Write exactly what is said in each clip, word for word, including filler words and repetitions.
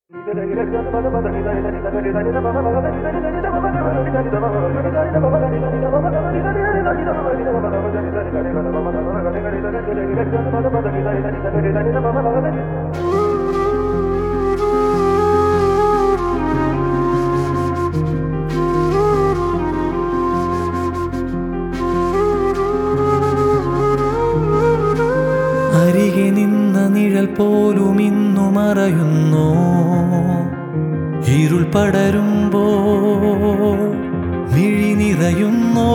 അരികെ നിന്ന നിഴൽ പോലും ഇന്നു മറയുന്നു. ഇരുൾ പടരുമ്പോൾ മിഴി നിറയുന്നോ.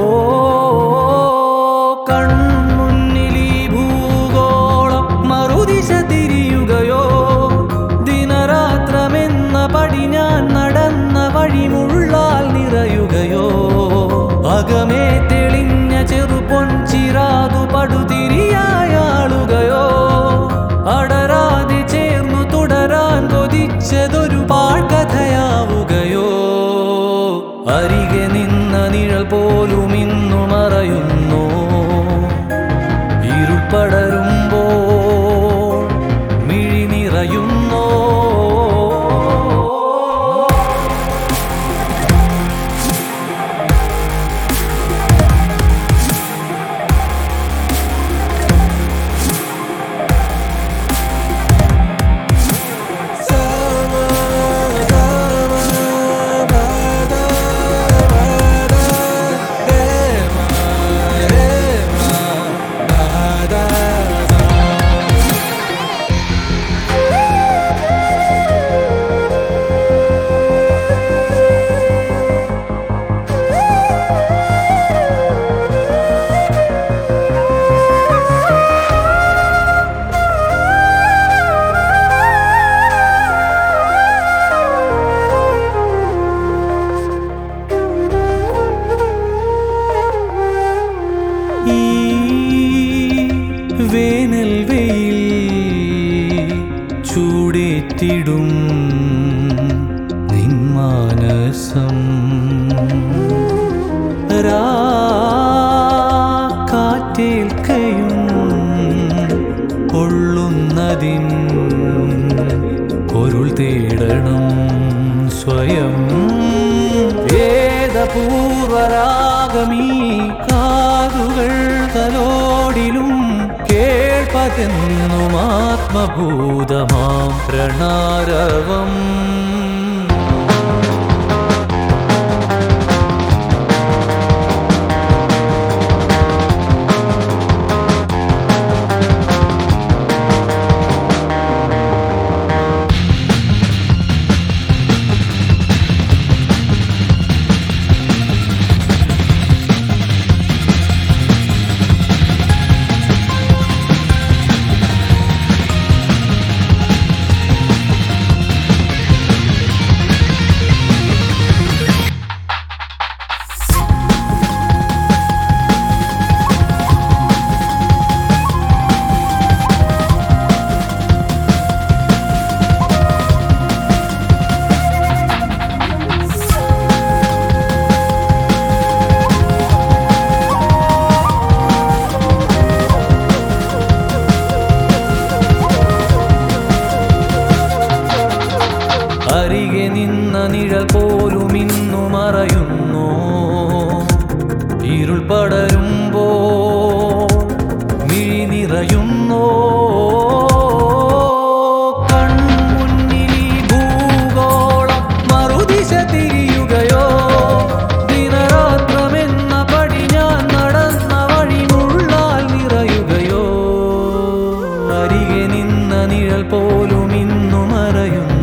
കൺമുന്നിൽ ഈ ഭൂഗോളം മറുദിശ തിരിയുകയോ. ദിനരാത്രമെന്ന പടി ഞാൻ നടന്ന വഴി മുള്ളാൽ നിറയുകയോ. അകമേ തെളിഞ്ഞ ചെറുപൊൻ ചിറാതു പടുതിരിയായാളുകയോ. അടരാതെ ചേർന്നു തുടരാൻ കൊതിച്ചതൊരു പാഴ്കഥയാവുകയോ. അരികെ നിന്ന നിഴൽ പോലും ഇന്നു മറയുന്നു. ഇരുൾ പടരുമ്പോൾ മിഴി നിറയുന്നോ. വേനൽ വെയിൽ ചൂടേറ്റിടും നിന്മാനസം. കാറ്റേൽക്കയും പൊള്ളുന്നതിൻ പൊരുൾ തേടണം സ്വയം. വേദപൂർവരാഗമീ കാതുകൾ തലോടിലും കേൾപ്പതെന്നും ആത്മഭൂതമാം പ്രണാരവം. അരികെ നിന്ന നിഴൽ പോലും ഇന്നു മറയുന്നു. ഇരുൾ പടരുമ്പോൾ മിഴി നിറയുന്നോ. കൺമുന്നിൽ ഈ ഭൂഗോളം മറുദിശ തിരിയുകയോ. ദിനരാത്രമെന്ന പടി ഞാൻ നടന്ന വഴി മുള്ളാൽ നിറയുകയോ. അരികെ നിന്ന നിഴൽ പോലും ഇന്നു മറയുന്നു.